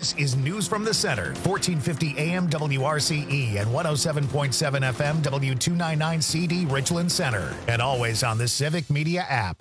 This is News from the Center, 1450 AM WRCE and 107.7 FM W299 CD Richland Center, and always on the Civic Media app.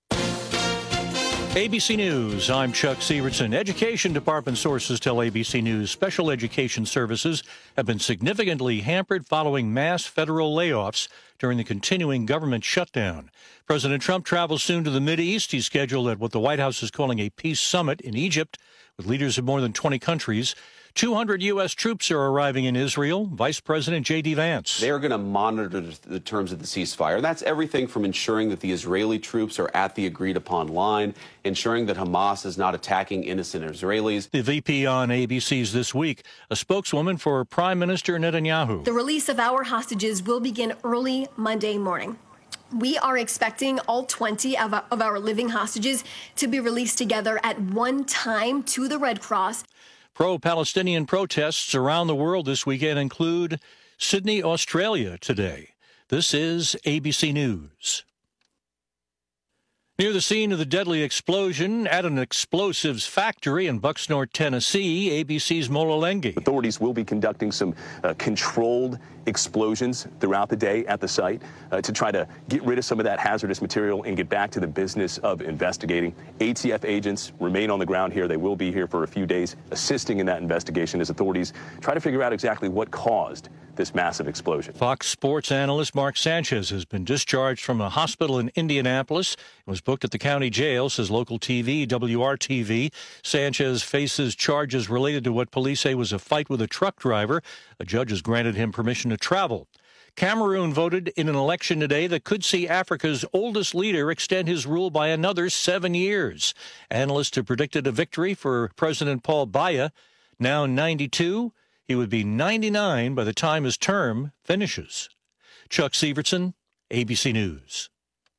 ABC News, I'm Chuck Sievertson. Education Department sources tell ABC News special education services have been significantly hampered following mass federal layoffs during the continuing government shutdown. President Trump travels soon to the Mideast. He's scheduled at what the White House is calling a peace summit in Egypt with leaders of more than 20 countries. 200 U.S. troops are arriving in Israel. Vice President J.D. Vance. They're going to monitor the terms of the ceasefire. That's everything from ensuring that the Israeli troops are at the agreed-upon line, ensuring that Hamas is not attacking innocent Israelis. The VP on ABC's This Week, a spokeswoman for Prime Minister Netanyahu. The release of our hostages will begin early Monday morning. We are expecting all 20 of our living hostages to be released together at one time to the Red Cross. Pro-Palestinian protests around the world this weekend include Sydney, Australia today. This is ABC News. Near the scene of the deadly explosion at an explosives factory in Bucksnort, Tennessee, ABC's Mola Lenghi. Authorities will be conducting some controlled explosions throughout the day at the site to try to get rid of some of that hazardous material and get back to the business of investigating. ATF agents remain on the ground here. They will be here for a few days assisting in that investigation as authorities try to figure out exactly what caused this massive explosion. Fox Sports analyst Mark Sanchez has been discharged from a hospital in Indianapolis and was booked at the county jail, says local TV, WRTV. Sanchez faces charges related to what police say was a fight with a truck driver. A judge has granted him permission to travel. Cameroon voted in an election today that could see Africa's oldest leader extend his rule by another 7 years. Analysts have predicted a victory for President Paul Biya, now 92. He would be 99 by the time his term finishes. Chuck Sievertson, ABC News.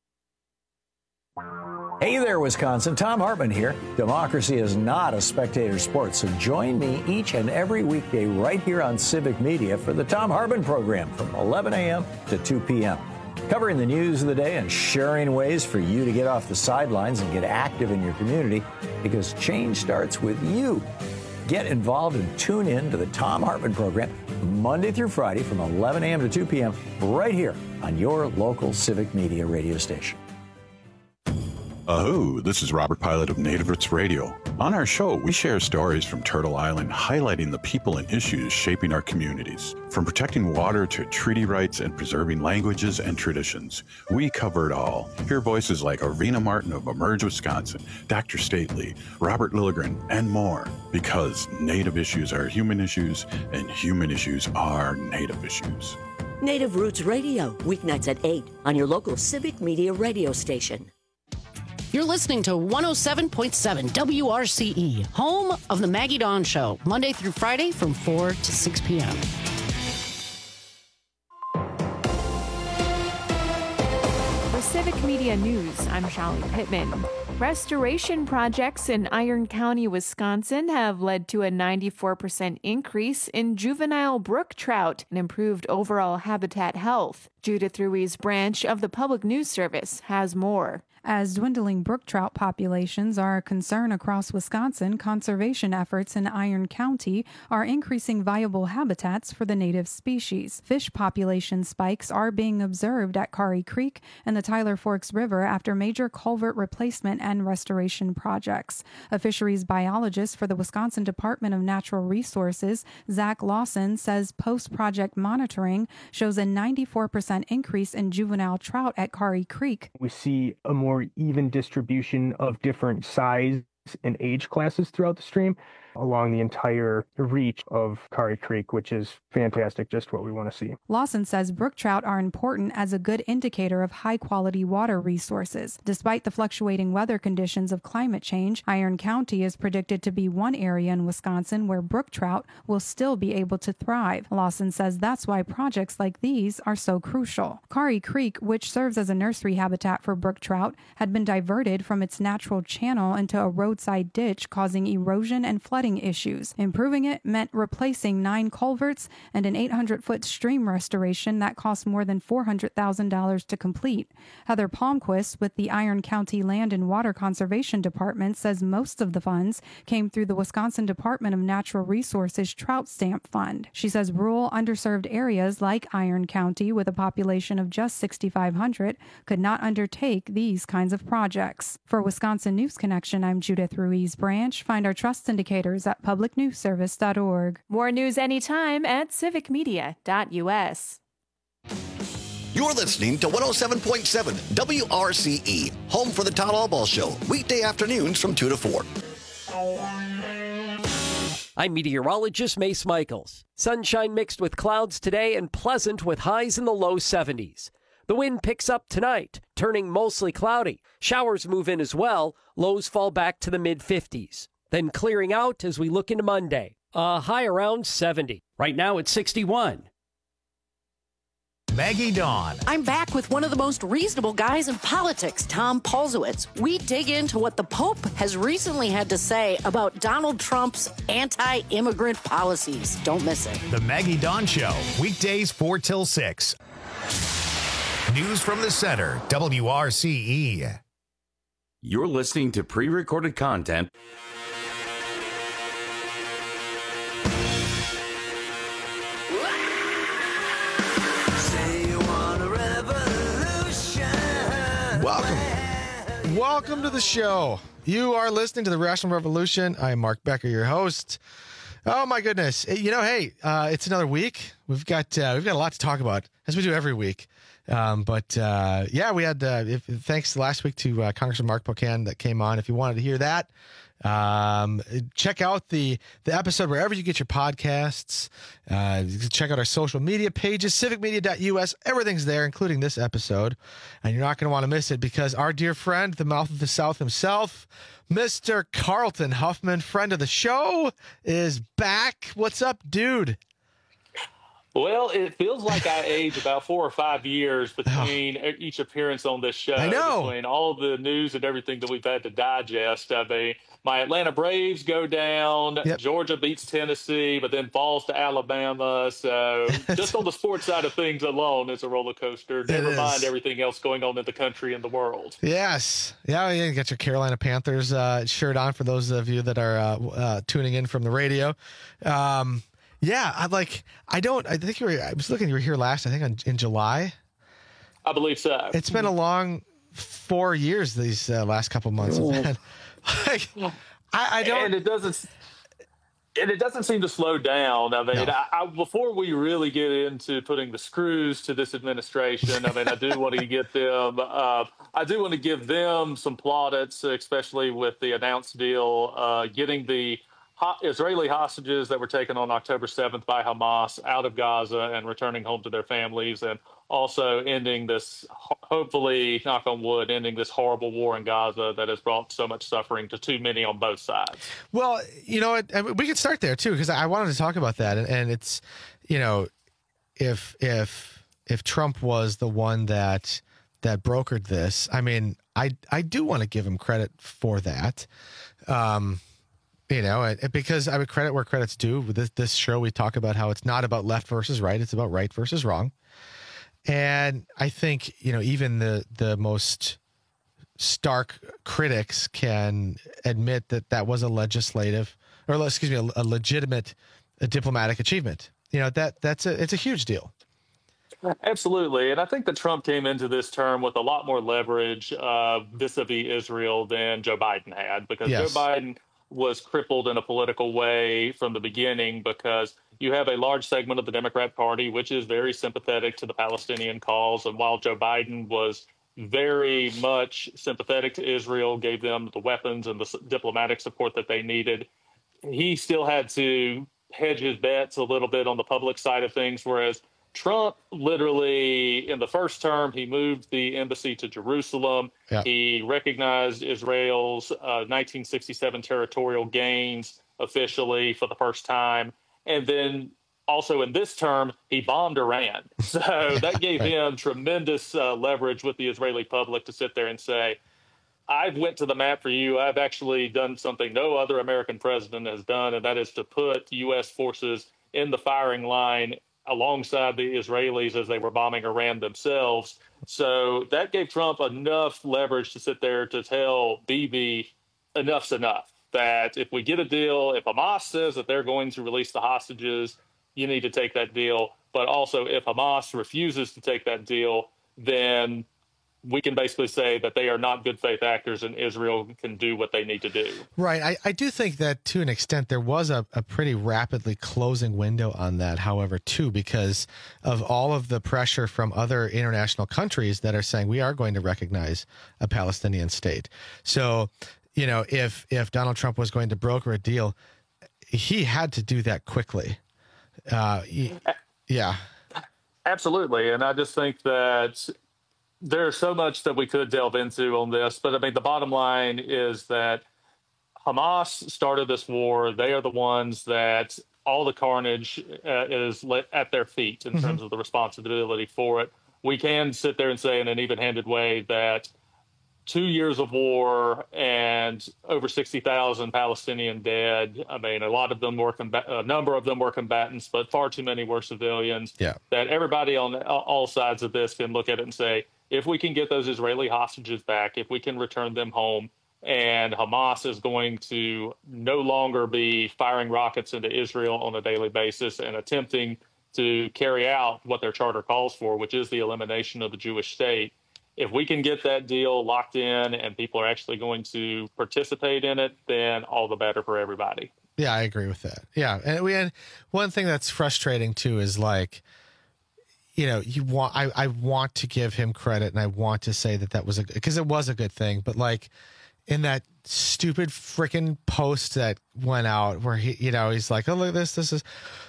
Hey there, Wisconsin. Tom Hartman here. Democracy is not a spectator sport, so join me each and every weekday right here on Civic Media for the Tom Hartman program from 11 a.m. to 2 p.m. Covering the news of the day and sharing ways for you to get off the sidelines and get active in your community, because change starts with you. Get involved and tune in to the Tom Hartman program Monday through Friday from 11 a.m. to 2 p.m. right here on your local Civic Media radio station. Ahoo, this is Robert Pilot of Native Roots Radio. On our show, we share stories from Turtle Island highlighting the people and issues shaping our communities. From protecting water to treaty rights and preserving languages and traditions, we cover it all. Hear voices like Arena Martin of Emerge, Wisconsin, Dr. Stately, Robert Lilligren, and more. Because Native issues are human issues, and human issues are Native issues. Native Roots Radio, weeknights at 8 on your local Civic Media radio station. You're listening to 107.7 WRCE, home of the Maggie Dawn Show, Monday through Friday from 4 to 6 p.m. For Civic Media News, I'm Shallie Pittman. Restoration projects in Iron County, Wisconsin have led to a 94% increase in juvenile brook trout and improved overall habitat health. Judith Ruiz Branch of the Public News Service has more. As dwindling brook trout populations are a concern across Wisconsin, conservation efforts in Iron County are increasing viable habitats for the native species. Fish population spikes are being observed at Kari Creek and the Tyler Forks River after major culvert replacement and restoration projects. A fisheries biologist for the Wisconsin Department of Natural Resources, Zach Lawson, says post-project monitoring shows a 94% increase in juvenile trout at Kari Creek. We see a more even distribution of different size and age classes throughout the stream along the entire reach of Kari Creek, which is fantastic, just what we want to see. Lawson says brook trout are important as a good indicator of high-quality water resources. Despite the fluctuating weather conditions of climate change, Iron County is predicted to be one area in Wisconsin where brook trout will still be able to thrive. Lawson says that's why projects like these are so crucial. Kari Creek, which serves as a nursery habitat for brook trout, had been diverted from its natural channel into a roadside ditch, causing erosion and flooding flooding issues. Improving it meant replacing 9 culverts and an 800-foot stream restoration that cost more than $400,000 to complete. Heather Palmquist with the Iron County Land and Water Conservation Department says most of the funds came through the Wisconsin Department of Natural Resources Trout Stamp Fund. She says rural underserved areas like Iron County, with a population of just 6,500, could not undertake these kinds of projects. For Wisconsin News Connection, I'm Judith Ruiz Branch. Find our trust indicators at publicnewsservice.org. More news anytime at civicmedia.us. You're listening to 107.7 WRCE, home for the Todd Albaugh Show, weekday afternoons from 2 to 4. I'm meteorologist Mace Michaels. Sunshine mixed with clouds today and pleasant with highs in the low 70s. The wind picks up tonight, turning mostly cloudy. Showers move in as well. Lows fall back to the mid-50s. Then clearing out as we look into Monday. A high around 70. Right now it's 61. Maggie Dawn. I'm back with one of the most reasonable guys in politics, Tom Polzowitz. We dig into what the Pope has recently had to say about Donald Trump's anti-immigrant policies. Don't miss it. The Maggie Dawn Show, weekdays 4 till 6. News from the center, WRCE. You're listening to pre-recorded content. Welcome to the show. You are listening to the Rational Revolution. I'm Mark Becker, your host. Oh my goodness! Hey, it's another week. We've got a lot to talk about, as we do every week. We had thanks last week to Congressman Mark Pocan that came on. If you wanted to hear that, check out the episode wherever you get your podcasts. Check out our social media pages, civicmedia.us. Everything's there, including this episode. And you're not going to want to miss it because our dear friend, the mouth of the South himself, Mr. Carlton Huffman, friend of the show, is back. What's up, dude? Well, it feels like I aged about 4 or 5 years between each appearance on this show. I know. Between all the news and everything that we've had to digest. I mean, my Atlanta Braves go down. Yep. Georgia beats Tennessee, but then falls to Alabama. So just on the sports side of things alone, it's a roller coaster. Never mind everything else going on in the country and the world. Yes. Yeah, you got your Carolina Panthers shirt on for those of you that are tuning in from the radio. Yeah, I was looking, you were here last, I think in July. I believe so. It's been a long 4 years, these last couple months. I don't. And it doesn't seem to slow down. I mean, no. Before we really get into putting the screws to this administration, I mean, I do want to get them. I do want to give them some plaudits, especially with the announced deal, getting the Israeli hostages that were taken on October 7th by Hamas out of Gaza and returning home to their families, and also ending this, hopefully, knock on wood, ending this horrible war in Gaza that has brought so much suffering to too many on both sides. Well, you know, we could start there too, because I wanted to talk about that, and it's, you know, if Trump was the one that brokered this, I mean, I do want to give him credit for that. You know, because I would credit where credit's due. With this show, we talk about how it's not about left versus right. It's about right versus wrong. And I think, you know, even the most stark critics can admit that was a legitimate diplomatic achievement. You know, it's a huge deal. Absolutely. And I think that Trump came into this term with a lot more leverage vis-a-vis Israel than Joe Biden had, because Joe Biden was crippled in a political way from the beginning, because you have a large segment of the Democrat Party which is very sympathetic to the Palestinian cause. And while Joe Biden was very much sympathetic to Israel, gave them the weapons and the diplomatic support that they needed, he still had to hedge his bets a little bit on the public side of things, whereas Trump literally, in the first term, he moved the embassy to Jerusalem. Yeah. He recognized Israel's 1967 territorial gains officially for the first time. And then also in this term, he bombed Iran. So that gave him tremendous leverage with the Israeli public to sit there and say, I've went to the mat for you. I've actually done something no other American president has done, and that is to put U.S. forces in the firing line alongside the Israelis as they were bombing Iran themselves. So that gave Trump enough leverage to sit there to tell Bibi enough's enough, that if we get a deal, if Hamas says that they're going to release the hostages, you need to take that deal. But also if Hamas refuses to take that deal, then we can basically say that they are not good faith actors and Israel can do what they need to do. Right. I do think that to an extent there was a pretty rapidly closing window on that, however, too, because of all of the pressure from other international countries that are saying we are going to recognize a Palestinian state. So, you know, if Donald Trump was going to broker a deal, he had to do that quickly. Yeah. Absolutely. And I just think that there's so much that we could delve into on this, but I mean, the bottom line is that Hamas started this war. They are the ones that all the carnage is at their feet in terms of the responsibility for it. We can sit there and say in an even-handed way that 2 years of war and over 60,000 Palestinian dead. I mean, a number of them were combatants, but far too many were civilians. Yeah. That everybody on all sides of this can look at it and say, if we can get those Israeli hostages back, if we can return them home, and Hamas is going to no longer be firing rockets into Israel on a daily basis and attempting to carry out what their charter calls for, which is the elimination of the Jewish state. If we can get that deal locked in and people are actually going to participate in it, then all the better for everybody. Yeah, I agree with that. Yeah. And one thing that's frustrating too is like, you know, I want to give him credit and I want to say that was because it was a good thing, but like in that stupid freaking post that went out where he's like, oh, look at this is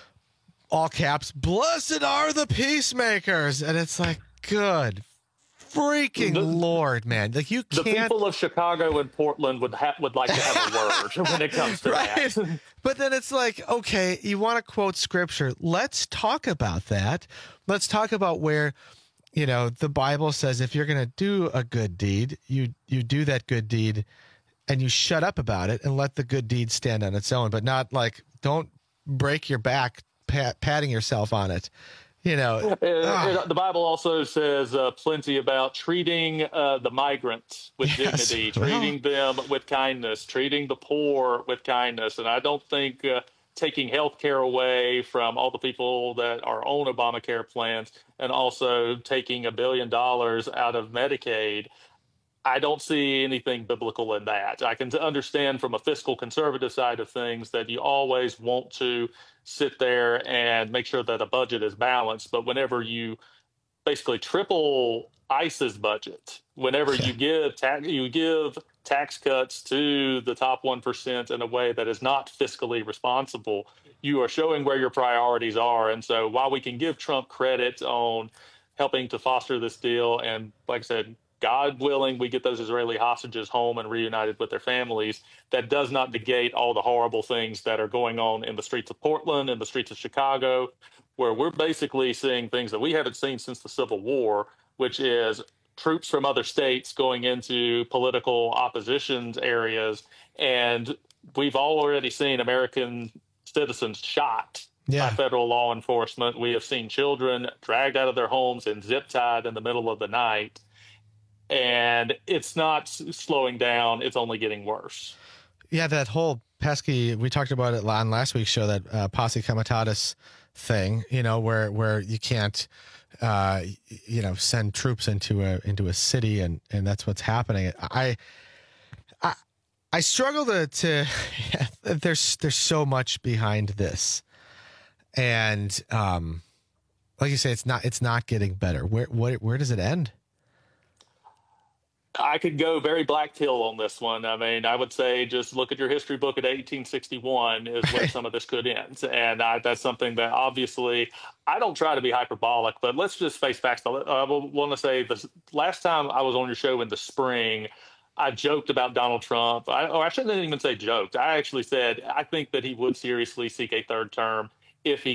all caps, blessed are the peacemakers. And it's like, good freaking Lord, man. Like you can't. The people of Chicago and Portland would like to have a word when it comes to that. But then it's like, okay, you want to quote scripture. Let's talk about that. Let's talk about where, you know, the Bible says if you're going to do a good deed, you do that good deed and you shut up about it and let the good deed stand on its own, but not like, don't break your back patting yourself on it. You know, the Bible also says plenty about treating the migrants with dignity, treating them with kindness, treating the poor with kindness. And I don't think taking health care away from all the people that are on Obamacare plans and also taking $1 billion out of Medicaid, I don't see anything biblical in that. I can understand from a fiscal conservative side of things that you always want to sit there and make sure that a budget is balanced. But whenever you basically triple ICE's budget, whenever you give tax cuts to the top 1% in a way that is not fiscally responsible, you are showing where your priorities are. And so while we can give Trump credit on helping to foster this deal, and like I said, God willing, we get those Israeli hostages home and reunited with their families, that does not negate all the horrible things that are going on in the streets of Portland, in the streets of Chicago, where we're basically seeing things that we haven't seen since the Civil War, which is troops from other states going into political opposition areas. And we've already seen American citizens shot by federal law enforcement. We have seen children dragged out of their homes and zip-tied in the middle of the night. And it's not slowing down. It's only getting worse. Yeah, that whole pesky, we talked about it on last week's show, that posse comitatus thing, you know, where you can't, send troops into a city, and that's what's happening. I struggle to there's so much behind this. And like you say, it's not getting better. Where does it end? I could go very Black Till on this one. I mean, I would say just look at your history book at 1861 is where some of this could end. And that's something that obviously I don't try to be hyperbolic, but let's just face facts. I want to say the last time I was on your show in the spring, I joked about Donald Trump. I shouldn't even say joked. I actually said I think that he would seriously seek a third term if he could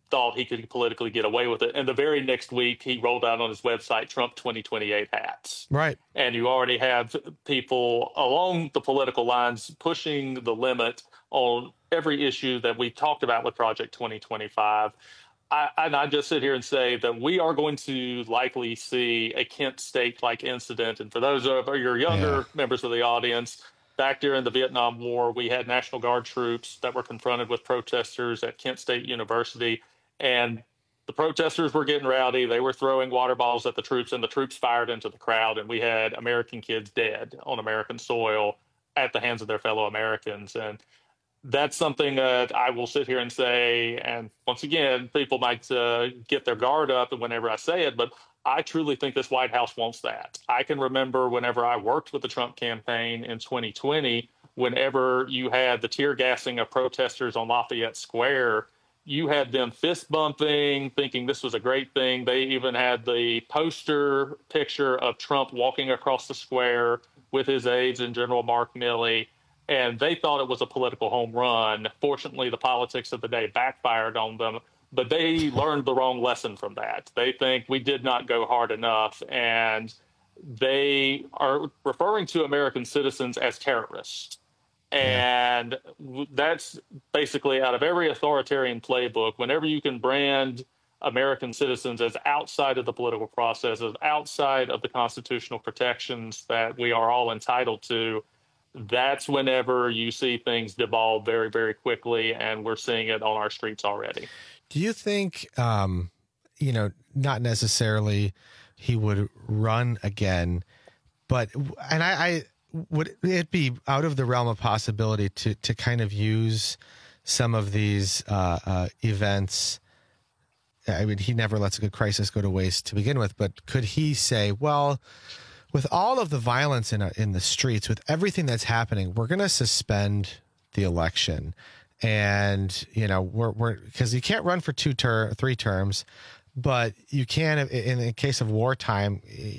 thought he could politically get away with it. And the very next week, he rolled out on his website Trump 2028 hats. Right. And you already have people along the political lines pushing the limit on every issue that we talked about with Project 2025. I just sit here and say that we are going to likely see a Kent State-like incident. And for those of your younger members of the audience, back during the Vietnam War, we had National Guard troops that were confronted with protesters at Kent State University, and the protesters were getting rowdy. They were throwing water bottles at the troops, and the troops fired into the crowd, and we had American kids dead on American soil at the hands of their fellow Americans. And that's something that I will sit here and say, and once again, people might get their guard up whenever I say it, but I truly think this White House wants that. I can remember whenever I worked with the Trump campaign in 2020, whenever you had the tear gassing of protesters on Lafayette Square, you had them fist bumping, thinking this was a great thing. They even had the poster picture of Trump walking across the square with his aides and General Mark Milley, and they thought it was a political home run. Fortunately, the politics of the day backfired on them, but they learned the wrong lesson from that. They think we did not go hard enough, and they are referring to American citizens as terrorists. And that's basically out of every authoritarian playbook. Whenever you can brand American citizens as outside of the political process, as outside of the constitutional protections that we are all entitled to, that's whenever you see things devolve very, very quickly, and we're seeing it on our streets already. Do you think, not necessarily he would run again, but, and I would it be out of the realm of possibility to kind of use some of these events? I mean, he never lets a good crisis go to waste to begin with, but could he say, well, with all of the violence in the streets, with everything that's happening, we're going to suspend the election. And, we're because you can't run for 3 terms, but you can, in the case of wartime,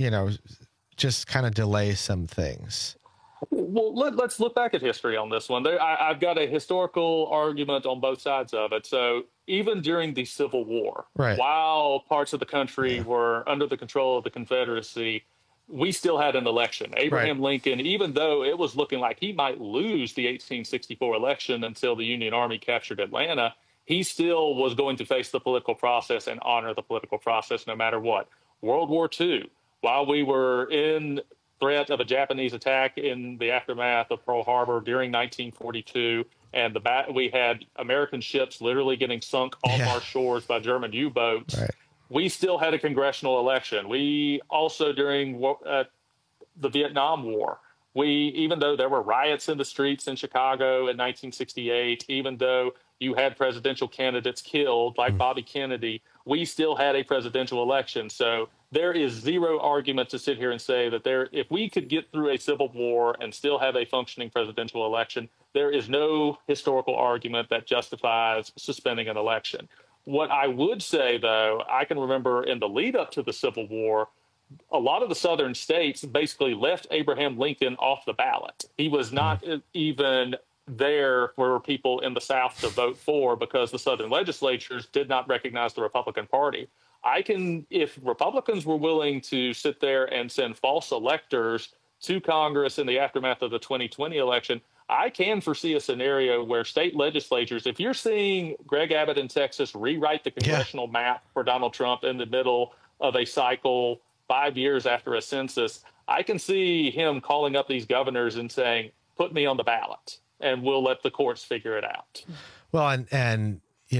just kind of delay some things. Well, let's look back at history on this one. I've got a historical argument on both sides of it. So even during the Civil War, while parts of the country were under the control of the Confederacy, we still had an election. Abraham Lincoln, even though it was looking like he might lose the 1864 election until the Union Army captured Atlanta, he still was going to face the political process and honor the political process no matter what. World War II, while we were in threat of a Japanese attack in the aftermath of Pearl Harbor during 1942, and we had American ships literally getting sunk off our shores by German U-boats. We still had a congressional election. We also, during the Vietnam War, even though there were riots in the streets in Chicago in 1968, even though you had presidential candidates killed like Bobby Kennedy, we still had a presidential election. So there is zero argument to sit here and say that if we could get through a civil war and still have a functioning presidential election, there is no historical argument that justifies suspending an election. What I would say, though, I can remember in the lead up to the Civil War, a lot of the southern states basically left Abraham Lincoln off the ballot. He was not even there for people in the South to vote for because the southern legislatures did not recognize the Republican Party. If Republicans were willing to sit there and send false electors to Congress in the aftermath of the 2020 election, I can foresee a scenario where state legislatures, if you're seeing Greg Abbott in Texas rewrite the congressional map for Donald Trump in the middle of a cycle 5 years after a census, I can see him calling up these governors and saying, put me on the ballot and we'll let the courts figure it out. Well, and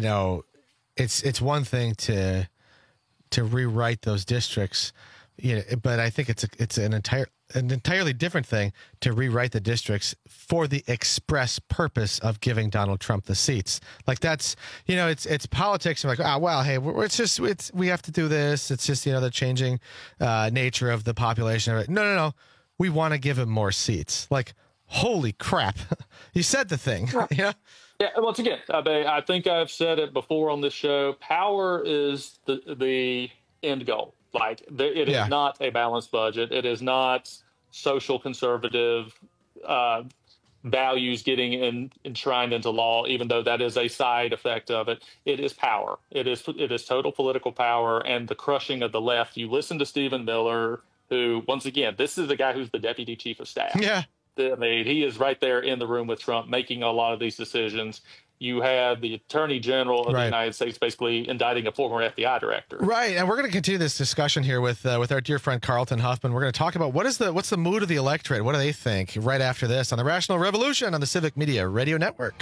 it's one thing to rewrite those districts, but I think it's an entirely different thing to rewrite the districts for the express purpose of giving Donald Trump the seats. Like that's, it's politics. I'm like, well, hey, we have to do this. It's just, the changing nature of the population. No. We want to give him more seats. Like, holy crap. You said the thing. Yeah. Yeah. Once again, I think I've said it before on this show. Power is the end goal. Like it is not a balanced budget. It is not social conservative. values getting enshrined into law, even though that is a side effect of it. It is power. It is total political power and the crushing of the left. You listen to Stephen Miller, who, once again, this is the guy who's the deputy chief of staff. Yeah. I mean, he is right there in the room with Trump making a lot of these decisions. You have the attorney general of the United States basically indicting a former FBI director. Right. And we're going to continue this discussion here with our dear friend Carlton Huffman. We're going to talk about what's the mood of the electorate? What do they think right after this on the Rational Revolution on the Civic Media Radio Network.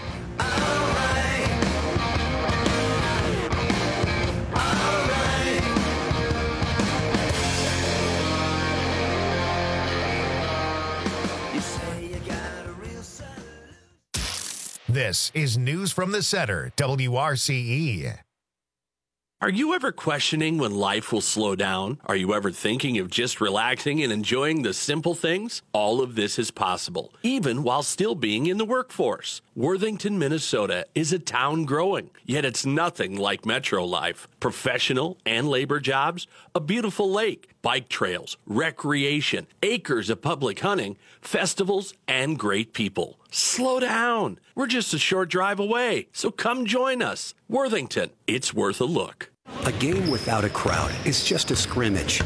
This is News from the Center, WRCE. Are you ever questioning when life will slow down? Are you ever thinking of just relaxing and enjoying the simple things? All of this is possible, even while still being in the workforce. Worthington, Minnesota is a town growing, yet it's nothing like metro life. Professional and labor jobs, a beautiful lake, bike trails, recreation, acres of public hunting, festivals, and great people. Slow down. We're just a short drive away, so come join us. Worthington, it's worth a look. A game without a crowd is just a scrimmage.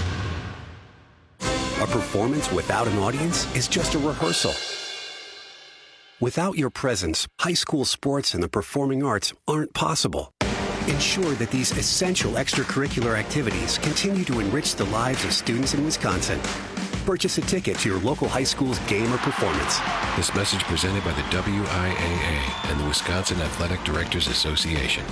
A performance without an audience is just a rehearsal. Without your presence, high school sports and the performing arts aren't possible. Ensure that these essential extracurricular activities continue to enrich the lives of students in Wisconsin. Purchase a ticket to your local high school's game or performance. This message presented by the WIAA and the Wisconsin Athletic Directors Association.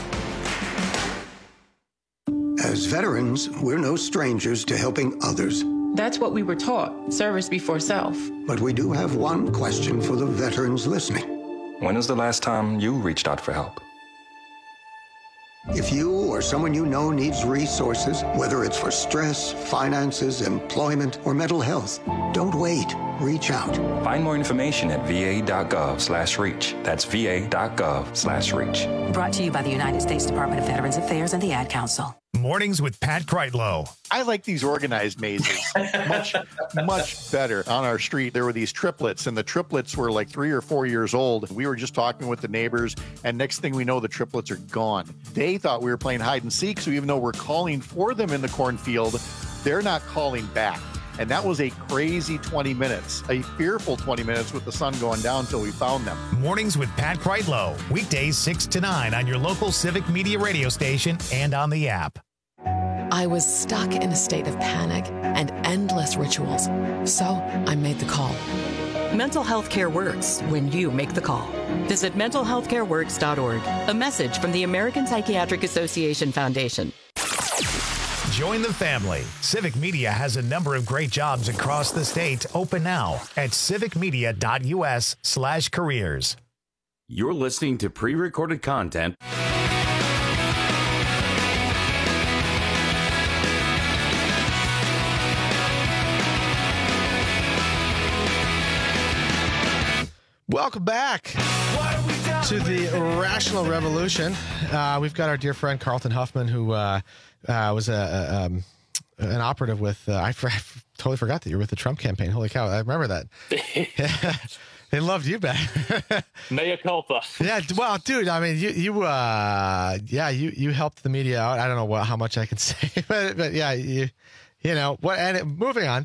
As veterans, we're no strangers to helping others. That's what we were taught, service before self. But we do have one question for the veterans listening. When was the last time you reached out for help? If you or someone you know needs resources, whether it's for stress, finances, employment, or mental health, don't wait. Reach out. Find more information at va.gov/reach. That's va.gov/reach. Brought to you by the United States Department of Veterans Affairs and the Ad Council. Mornings with Pat Kreitlow. I like these organized mazes much better. On our street, there were these triplets, and the triplets were like 3 or 4 years old. We were just talking with the neighbors, and next thing we know, the triplets are gone. They thought we were playing hide and seek, so even though we're calling for them in the cornfield, they're not calling back. And that was a crazy 20 minutes, a fearful 20 minutes with the sun going down until we found them. Mornings with Pat Kreitlow, weekdays 6 to 9 on your local Civic Media radio station and on the app. I was stuck in a state of panic and endless rituals, so I made the call. Mental health care works when you make the call. Visit mentalhealthcareworks.org. A message from the American Psychiatric Association Foundation. Join the family. Civic Media has a number of great jobs across the state open now at civicmedia.us/careers. You're listening to pre-recorded content. Welcome back to the Rational Revolution. We've got our dear friend Carlton Huffman, who was an operative with. I totally forgot that you were with the Trump campaign. Holy cow! I remember that. They loved you back. Mea culpa. Yeah, well, dude. I mean, you helped the media out. I don't know how much I can say, but yeah, you know what? And moving on,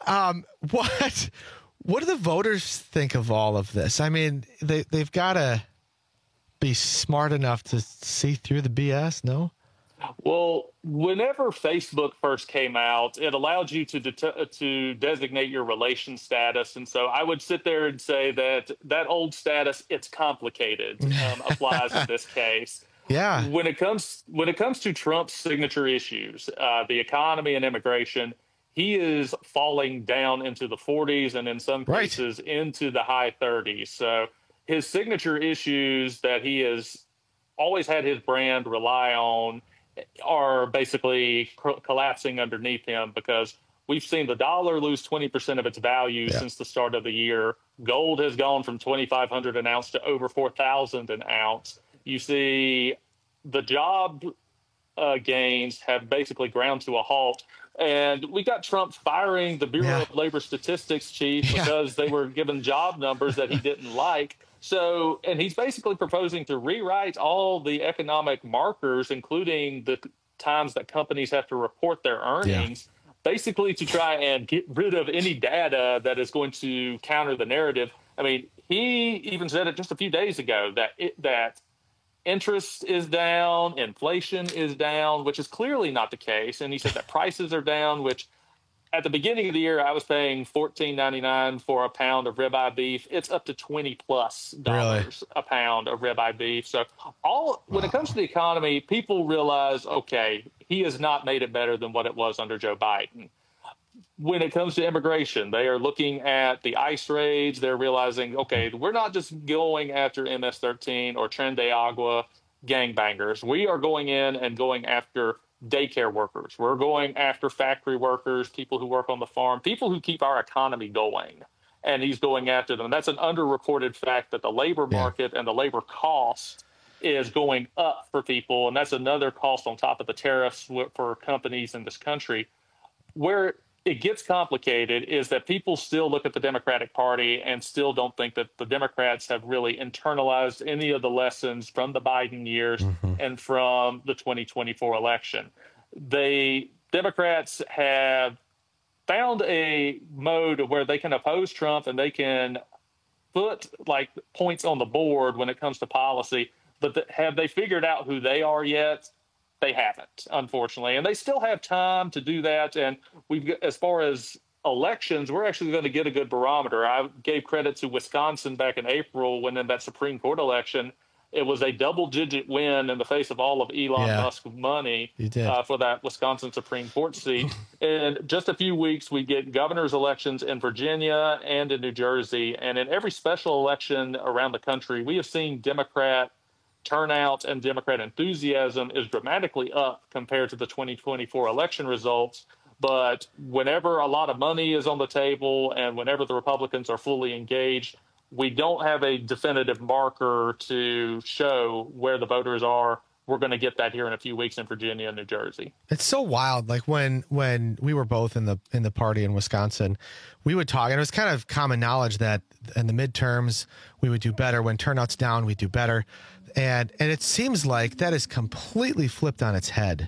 What do the voters think of all of this? I mean, they've got to be smart enough to see through the BS, no? Well, whenever Facebook first came out, it allowed you to designate your relation status. And so I would sit there and say that old status, it's complicated, applies in this case. Yeah. When it comes to Trump's signature issues, the economy and immigration, he is falling down into the 40s and in some cases into the high 30s. So his signature issues that he has always had his brand rely on are basically collapsing underneath him, because we've seen the dollar lose 20% of its value since the start of the year. Gold has gone from $2,500 an ounce to over $4,000 an ounce. You see the job gains have basically ground to a halt. And we got Trump firing the Bureau of Labor Statistics chief because they were given job numbers that he didn't like. So, and he's basically proposing to rewrite all the economic markers, including the times that companies have to report their earnings, basically to try and get rid of any data that is going to counter the narrative. I mean, he even said it just a few days ago that interest is down, inflation is down, which is clearly not the case. And he said that prices are down, which at the beginning of the year, I was paying $14.99 for a pound of ribeye beef. It's up to $20+ a pound of ribeye beef. So when it comes to the economy, people realize, okay, he has not made it better than what it was under Joe Biden. When it comes to immigration, they are looking at the ICE raids. They're realizing, okay, we're not just going after MS-13 or Tren de Agua gangbangers. We are going in and going after daycare workers. We're going after factory workers, people who work on the farm, people who keep our economy going. And he's going after them. That's an underreported fact that the labor market and the labor cost is going up for people. And that's another cost on top of the tariffs for companies in this country. Where it gets complicated is that people still look at the Democratic Party and still don't think that the Democrats have really internalized any of the lessons from the Biden years and from the 2024 election. The Democrats have found a mode where they can oppose Trump and they can put like points on the board when it comes to policy, but have they figured out who they are yet? They haven't, unfortunately, and they still have time to do that. And as far as elections, we're actually going to get a good barometer. I gave credit to Wisconsin back in April when in that Supreme Court election, it was a double-digit win in the face of all of Elon Musk's money for that Wisconsin Supreme Court seat. In just a few weeks, we get governor's elections in Virginia and in New Jersey, and in every special election around the country, we have seen Democrat turnout and Democrat enthusiasm is dramatically up compared to the 2024 election results. But whenever a lot of money is on the table and whenever the Republicans are fully engaged, we don't have a definitive marker to show where the voters are. We're going to get that here in a few weeks in Virginia and New Jersey. It's so wild. Like when we were both in the party in Wisconsin, we would talk, and it was kind of common knowledge that in the midterms we would do better. When turnout's down, we do better. And it seems like that is completely flipped on its head.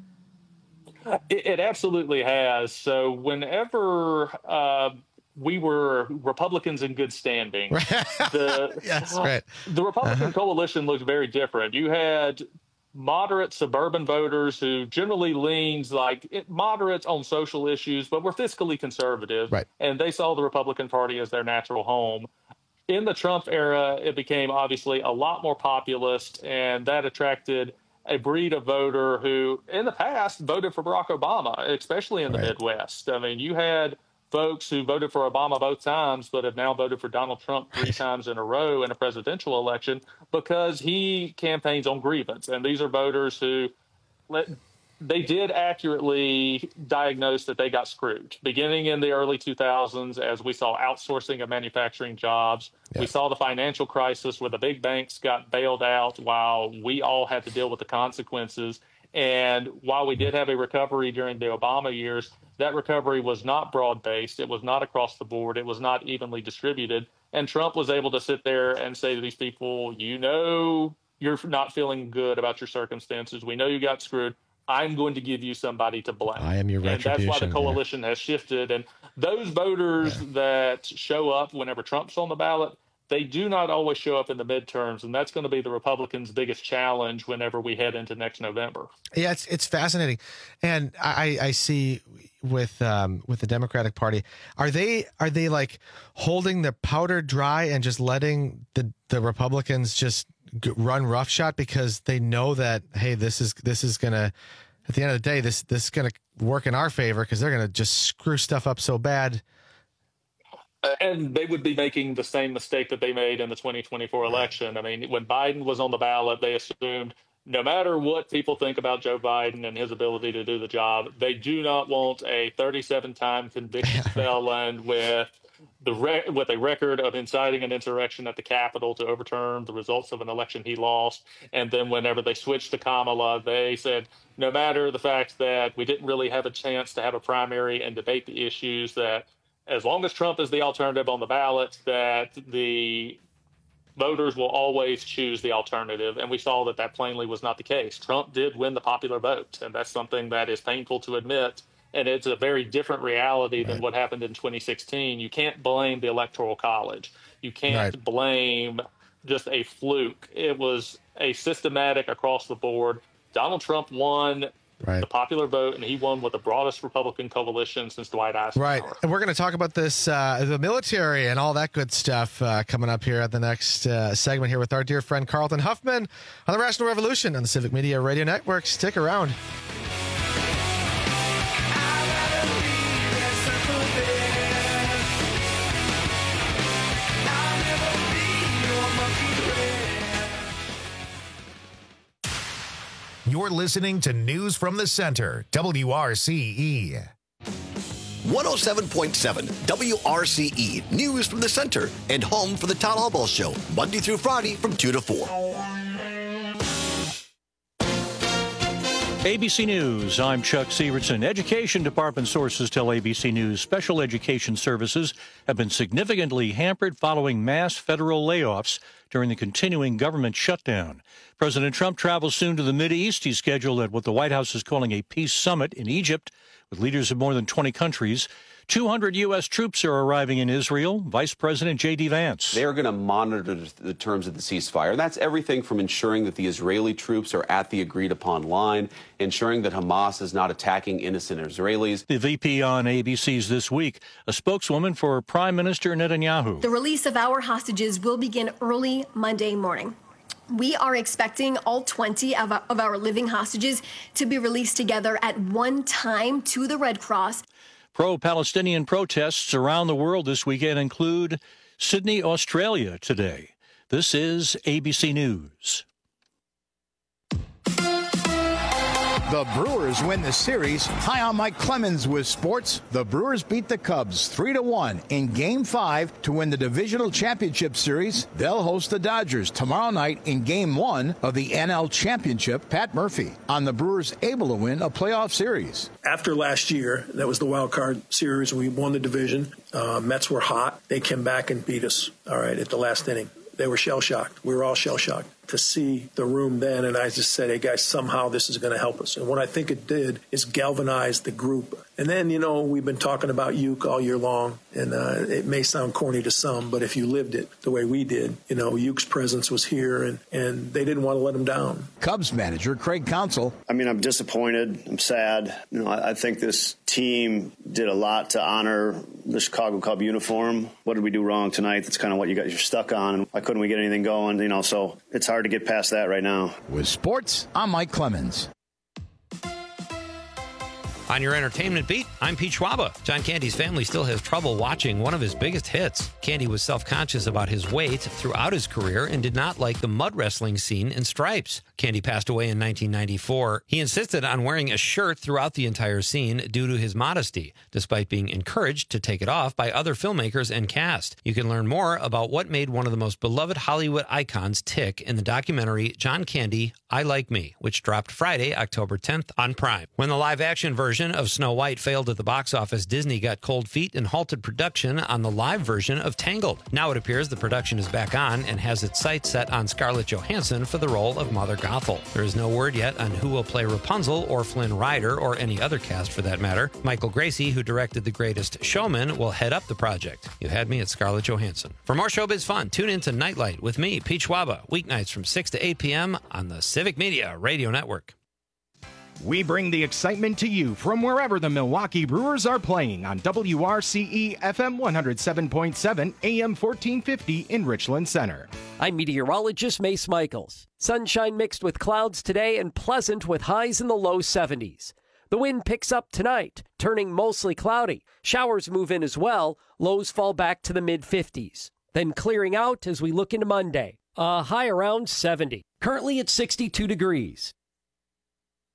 It absolutely has. So whenever we were Republicans in good standing, the Republican coalition looked very different. You had moderate suburban voters who generally leans moderate on social issues, but were fiscally conservative. Right. And they saw the Republican Party as their natural home. In the Trump era, it became obviously a lot more populist, and that attracted a breed of voter who in the past voted for Barack Obama, especially in the Midwest. I mean, you had folks who voted for Obama both times, but have now voted for Donald Trump 3 times in a row in a presidential election because he campaigns on grievance. And these are voters who they did accurately diagnose that they got screwed. Beginning in the early 2000s, as we saw outsourcing of manufacturing jobs, we saw the financial crisis where the big banks got bailed out while we all had to deal with the consequences. And while we did have a recovery during the Obama years, that recovery was not broad-based. It was not across the board. It was not evenly distributed. And Trump was able to sit there and say to these people, you're not feeling good about your circumstances. We know you got screwed. I'm going to give you somebody to blame. I am your retribution. And that's why the coalition has shifted. And those voters that show up whenever Trump's on the ballot, they do not always show up in the midterms. And that's going to be the Republicans' biggest challenge whenever we head into next November. Yeah, it's fascinating. And I see with the Democratic Party, are they like holding the powder dry and just letting the Republicans just run roughshod because they know that, hey, this is gonna, at the end of the day, this is gonna work in our favor because they're gonna just screw stuff up so bad. And they would be making the same mistake that they made in the 2024 election. I mean, when Biden was on the ballot, they assumed no matter what people think about Joe Biden and his ability to do the job, they do not want a 37-time convicted felon with with a record of inciting an insurrection at the Capitol to overturn the results of an election he lost. And then whenever they switched to Kamala, they said, no matter the fact that we didn't really have a chance to have a primary and debate the issues, that as long as Trump is the alternative on the ballot, that the voters will always choose the alternative. And we saw that that plainly was not the case. Trump did win the popular vote, and that's something that is painful to admit. And it's a very different reality than what happened in 2016. You can't blame the Electoral College. You can't blame just a fluke. It was a systematic across the board. Donald Trump won the popular vote, and he won with the broadest Republican coalition since Dwight Eisenhower. And we're going to talk about this, the military and all that good stuff coming up here at the next segment here with our dear friend Carlton Huffman on the Rational Revolution on the Civic Media Radio Network. Stick around. You're listening to News from the Center, WRCE. 107.7 WRCE, News from the Center, and home for the Todd Albaugh Show, Monday through Friday from 2 to 4. ABC News, I'm Chuck Severson. Education Department sources tell ABC News special education services have been significantly hampered following mass federal layoffs during the continuing government shutdown. President Trump travels soon to the Mideast. He's scheduled at what the White House is calling a peace summit in Egypt with leaders of more than 20 countries. 200 U.S. troops are arriving in Israel. Vice President J.D. Vance. They are going to monitor the terms of the ceasefire. And that's everything from ensuring that the Israeli troops are at the agreed-upon line, ensuring that Hamas is not attacking innocent Israelis. The VP on ABC's This Week, a spokeswoman for Prime Minister Netanyahu. The release of our hostages will begin early Monday morning. We are expecting all 20 of our living hostages to be released together at one time to the Red Cross. Pro-Palestinian protests around the world this weekend include Sydney, Australia today. This is ABC News. The Brewers win the series. Hi, I'm Mike Clemens with sports. The Brewers beat the Cubs 3-1 in Game 5 to win the Divisional Championship Series. They'll host the Dodgers tomorrow night in Game 1 of the NL Championship. Pat Murphy on the Brewers able to win a playoff series. After last year, that was the wild card series. We won the division. Mets were hot. They came back and beat us, at the last inning. They were shell-shocked. We were all shell-shocked to see the room then, and I just said, hey, guys, somehow this is going to help us. And what I think it did is galvanize the group. And then, we've been talking about Uke all year long, and it may sound corny to some, but if you lived it the way we did, Uke's presence was here, and they didn't want to let him down. Cubs manager Craig Counsell. I'm disappointed. I'm sad. I think this team did a lot to honor the Chicago Cub uniform. What did we do wrong tonight? That's kind of what you're stuck on. Why couldn't we get anything going? So it's hard to get past that right now. With sports, I'm Mike Clemens. On your entertainment beat, I'm Pete Schwaba. John Candy's family still has trouble watching one of his biggest hits. Candy was self-conscious about his weight throughout his career and did not like the mud wrestling scene in Stripes. Candy passed away in 1994. He insisted on wearing a shirt throughout the entire scene due to his modesty, despite being encouraged to take it off by other filmmakers and cast. You can learn more about what made one of the most beloved Hollywood icons tick in the documentary John Candy, I Like Me, which dropped Friday, October 10th on Prime. When the live-action version of Snow White failed at the box office, Disney got cold feet and halted production on the live version of Tangled. Now it appears the production is back on and has its sights set on Scarlett Johansson for the role of Mother Gothel. There is no word yet on who will play Rapunzel or Flynn Rider or any other cast for that matter. Michael Gracie, who directed The Greatest Showman, will head up the project. You had me at Scarlett Johansson. For more showbiz fun, tune in to Nightlight with me, Pete Schwaba, weeknights from 6 to 8 p.m. on the Civic Media Radio Network. We bring the excitement to you from wherever the Milwaukee Brewers are playing on WRCE FM 107.7 AM 1450 in Richland Center. I'm meteorologist Mace Michaels. Sunshine mixed with clouds today and pleasant with highs in the low 70s. The wind picks up tonight, turning mostly cloudy. Showers move in as well. Lows fall back to the mid-50s. Then clearing out as we look into Monday. A high around 70. Currently at 62 degrees.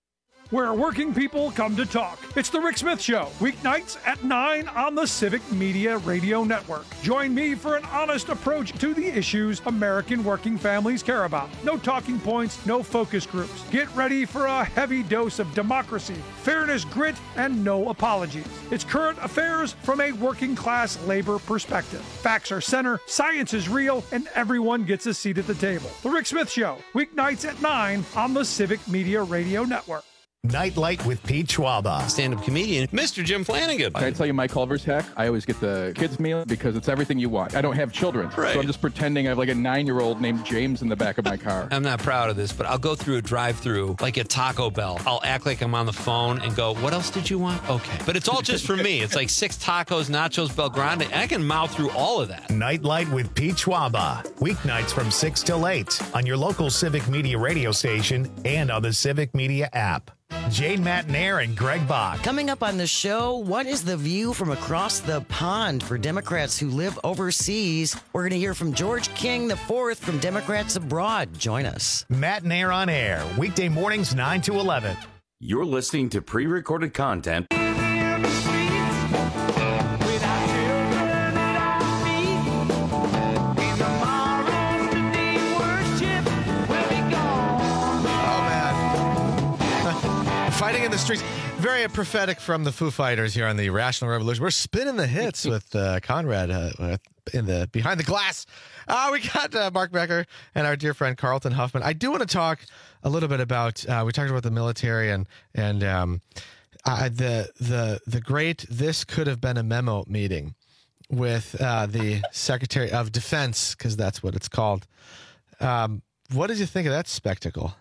where working people come to talk. It's The Rick Smith Show, weeknights at 9 on the Civic Media Radio Network. Join me for an honest approach to the issues American working families care about. No talking points, no focus groups. Get ready for a heavy dose of democracy, fairness, grit, and no apologies. It's current affairs from a working class labor perspective. Facts are center, science is real, and everyone gets a seat at the table. The Rick Smith Show, weeknights at 9 on the Civic Media Radio Network. Nightlight with Pete Schwaba. Stand-up comedian, Mr. Jim Flanagan. Can I tell you my Culver's hack? I always get the kids meal because it's everything you want. I don't have children, right. So I'm just pretending I have like a 9-year-old named James in the back of my car. I'm not proud of this, but I'll go through a drive-thru like at Taco Bell. I'll act like I'm on the phone and go, what else did you want? Okay. But it's all just for me. It's like 6 tacos, nachos, Bel Grande. I can mouth through all of that. Nightlight with Pete Schwaba. Weeknights from 6 till 8 on your local Civic Media radio station and on the Civic Media app. Jane Matnair and Greg Bach. Coming up on the show, what is the view from across the pond for Democrats who live overseas? We're going to hear from George King IV from Democrats Abroad. Join us. Matnair on air, weekday mornings 9 to 11. You're listening to pre-recorded content. Fighting in the streets. Very prophetic from the Foo Fighters here on the Rational Revolution. We're spinning the hits with Conrad in the Behind the Glass. We got Mark Becker and our dear friend Carlton Huffman. I do want to talk a little bit about, we talked about the military and the great This Could Have Been a Memo meeting with the Secretary of Defense, because that's what it's called. What did you think of that spectacle?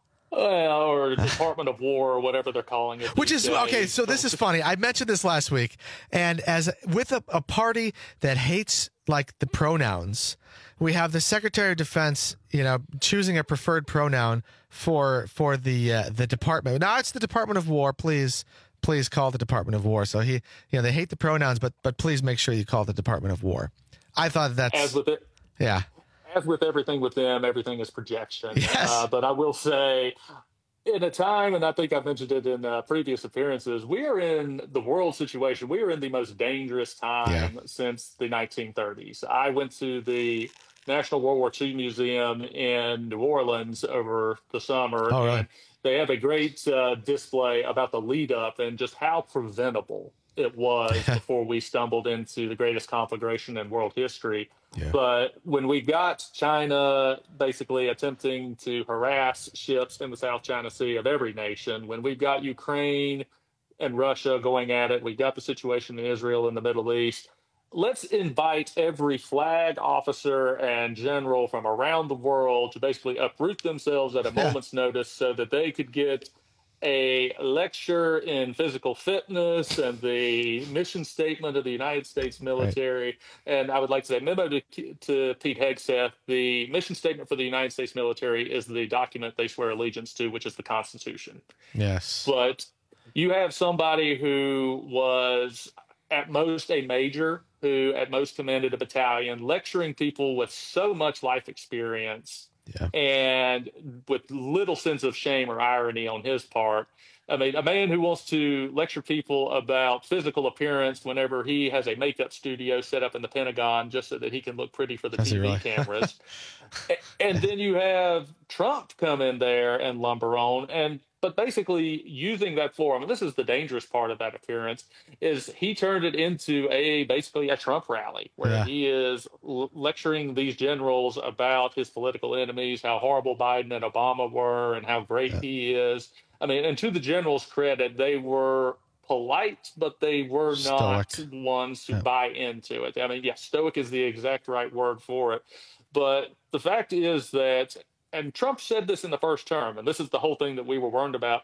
Or Department of War, or whatever they're calling it. Which is, okay, so this is funny. I mentioned this last week, and as with a party that hates, like, the pronouns, we have the Secretary of Defense, choosing a preferred pronoun for the department. Now, it's the Department of War. Please call the Department of War. So they hate the pronouns, but please make sure you call the Department of War. I thought that's... As with it. Yeah. As with everything with them, everything is projection. Yes. But I will say, in a time, and I think I've mentioned it in previous appearances, we are in the world situation. We are in the most dangerous time since the 1930s. I went to the National World War II Museum in New Orleans over the summer. Oh, right. And they have a great display about the lead up and just how preventable it was before we stumbled into the greatest conflagration in world history. Yeah. But when we got China basically attempting to harass ships in the South China Sea of every nation, when we've got Ukraine and Russia going at it, we've got the situation in Israel and the Middle East, let's invite every flag officer and general from around the world to basically uproot themselves at a moment's notice so that they could get a lecture in physical fitness and the mission statement of the United States military. Right. And I would like to say, memo to Pete Hegseth, the mission statement for the United States military is the document they swear allegiance to, which is the Constitution. Yes. But you have somebody who was at most a major, who at most commanded a battalion, lecturing people with so much life experience. Yeah. And with little sense of shame or irony on his part. I mean, a man who wants to lecture people about physical appearance whenever he has a makeup studio set up in the Pentagon just so that he can look pretty for the TV cameras. And then you have Trump come in there and lumber on. But basically using that forum, and this is the dangerous part of that appearance, is he turned it into basically a Trump rally where he is lecturing these generals about his political enemies, how horrible Biden and Obama were and how great he is. I mean, and to the generals' credit, they were polite, but they were not ones to buy into it. I mean, stoic is the exact right word for it. But the fact is that, and Trump said this in the first term, and this is the whole thing that we were warned about,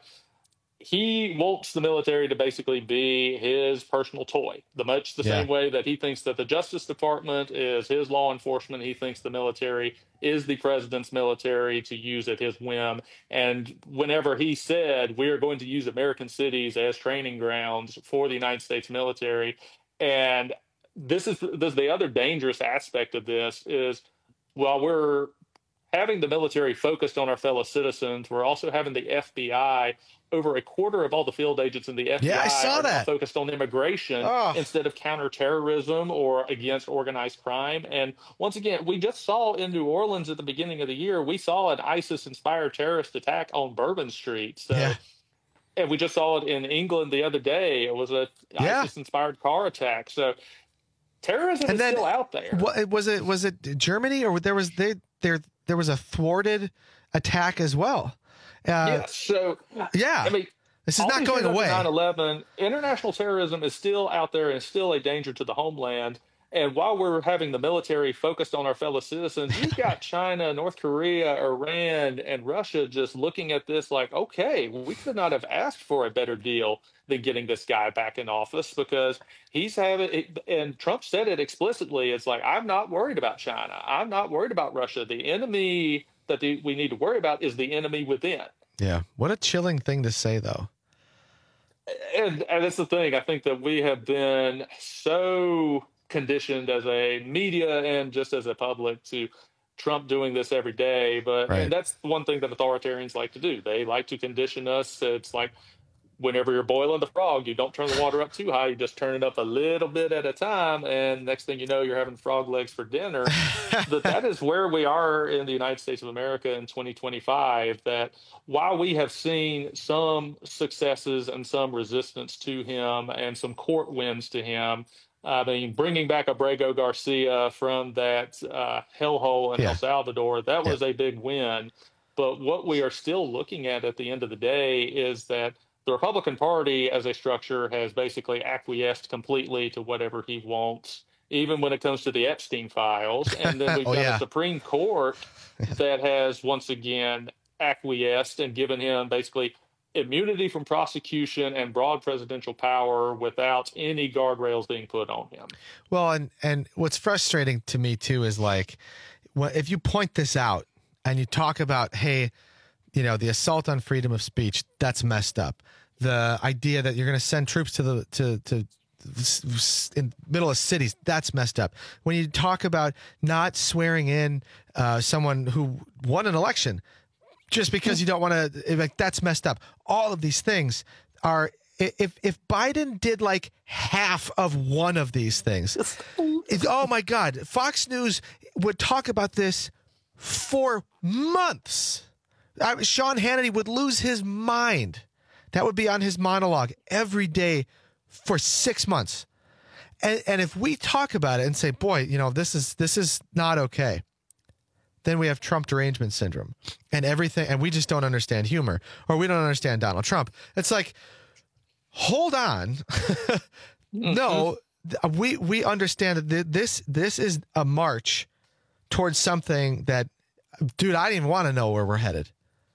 he wants the military to basically be his personal toy, much the same way that he thinks that the Justice Department is his law enforcement. He thinks the military is the president's military to use at his whim. And whenever he said, we are going to use American cities as training grounds for the United States military, and this is the other dangerous aspect of this is, while we're having the military focused on our fellow citizens, we're also having the FBI. Over a quarter of all the field agents in the FBI are now focused on immigration instead of counterterrorism or against organized crime. And once again, we just saw in New Orleans at the beginning of the year, we saw an ISIS-inspired terrorist attack on Bourbon Street. So, and we just saw it in England the other day. It was an ISIS-inspired car attack. So terrorism is still out there. Was it Germany, or there was a thwarted attack as well? I mean, this is not going away. 9/11, international terrorism is still out there and still a danger to the homeland. And while we're having the military focused on our fellow citizens, you've got China, North Korea, Iran, and Russia just looking at this like, okay, we could not have asked for a better deal than getting this guy back in office, because he's having it, and Trump said it explicitly. It's like, I'm not worried about China. I'm not worried about Russia. The enemy that we need to worry about is the enemy within. Yeah. What a chilling thing to say, though. And that's the thing. I think that we have been so conditioned as a media and just as a public to Trump doing this every day. But and that's one thing that authoritarians like to do. They like to condition us. It's like whenever you're boiling the frog, you don't turn the water up too high. You just turn it up a little bit at a time. And next thing you know, you're having frog legs for dinner. But that is where we are in the United States of America in 2025, that while we have seen some successes and some resistance to him and some court wins to him, I mean, bringing back Abrego Garcia from that hellhole in El Salvador, that was a big win. But what we are still looking at the end of the day is that the Republican Party as a structure has basically acquiesced completely to whatever he wants, even when it comes to the Epstein files. And then we've got a Supreme Court that has once again acquiesced and given him basically immunity from prosecution and broad presidential power without any guardrails being put on him. Well, and what's frustrating to me too is like, if you point this out and you talk about, hey, you know, the assault on freedom of speech, that's messed up. The idea that you're going to send troops to in middle of cities, that's messed up. When you talk about not swearing in someone who won an election just because you don't want to, like, that's messed up. All of these things are, if Biden did like half of one of these things, oh my God, Fox News would talk about this for months. Sean Hannity would lose his mind. That would be on his monologue every day for 6 months. And if we talk about it and say, boy, you know, this is not okay, then we have Trump derangement syndrome and everything. And we just don't understand humor, or we don't understand Donald Trump. It's like, hold on. No, we understand that this is a march towards something that, dude, I didn't even want to know where we're headed.